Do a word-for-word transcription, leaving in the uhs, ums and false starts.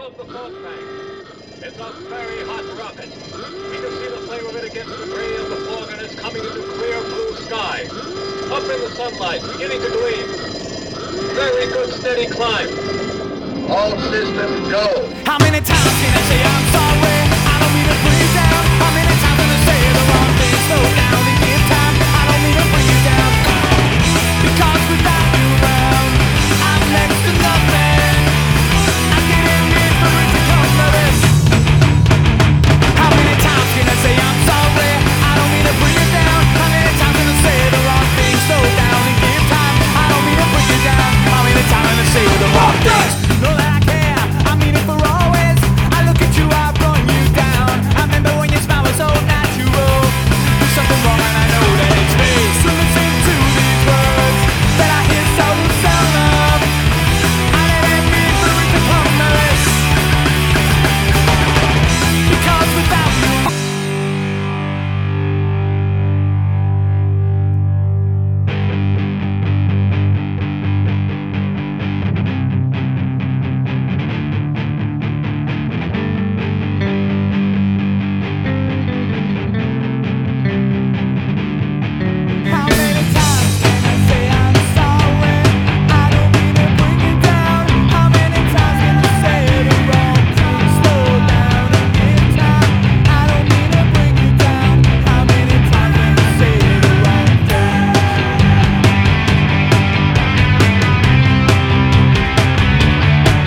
above the fog bank. It's a very hot rocket. We can see the flame of it against the gray of the fog, and it's coming into clear blue sky. Up in the sunlight, beginning to gleam. Very good, steady climb. All systems go. How many times can I say I'm sorry? I don't mean to put you down. How many times can I say the wrong thing? Slow down.